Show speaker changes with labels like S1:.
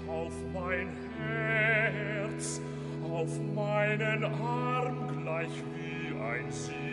S1: auf mein Herz, auf meinen Arm gleich wie ein Sieg.